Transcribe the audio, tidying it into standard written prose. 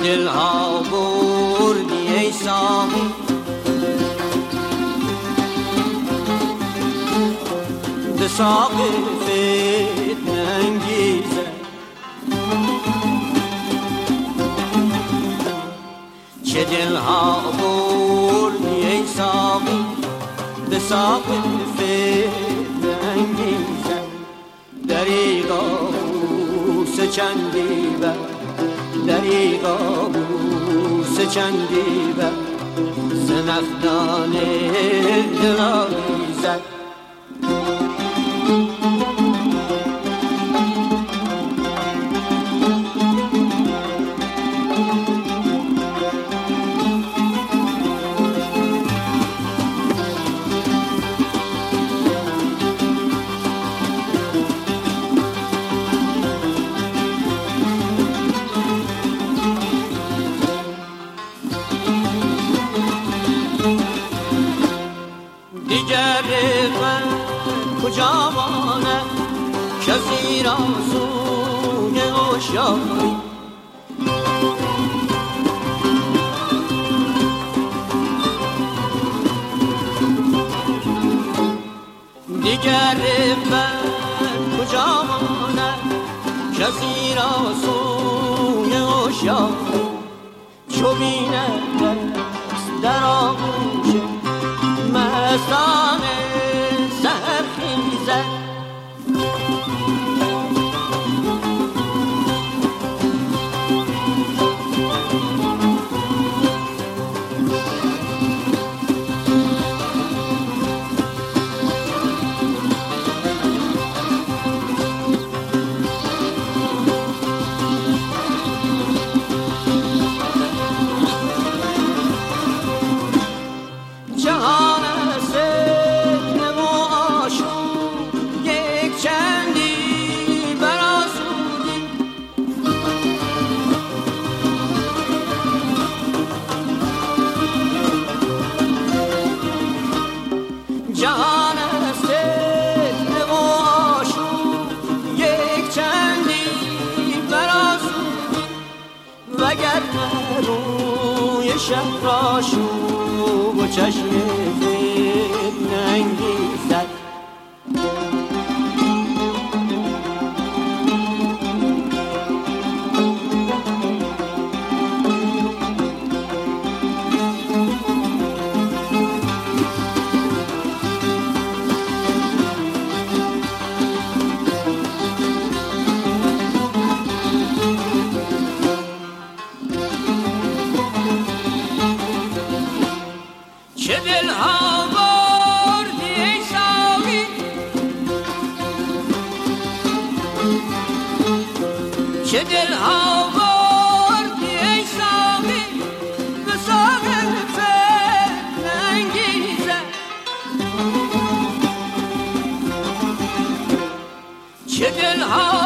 دل ها بردی ای ساقی به ساق فتنه انگیزه چه دل ها بردی ای ساقی به ساق فتنه انگیزه دریغا بوس چندی بر دریغا بوس چندی بر زنخدان دلاویزد دیگر من کجا ماند که زیرا سوی هوشیاری دیگر من کجا ماند که زیرا سوی هوشیاری چو بیند در آغوش مستان سرخیزه جهان فتنه و آشوب یک چندی برآسودی جهان فتنه و آشوب یک چندی برآسودی وگرنه روی شهر آشوب و چشم فتنه انگیزد چه دل ها بردی ای ساقی چه دل ها بردی ای ساقی به ساق فتنه انگیزه چه دل ها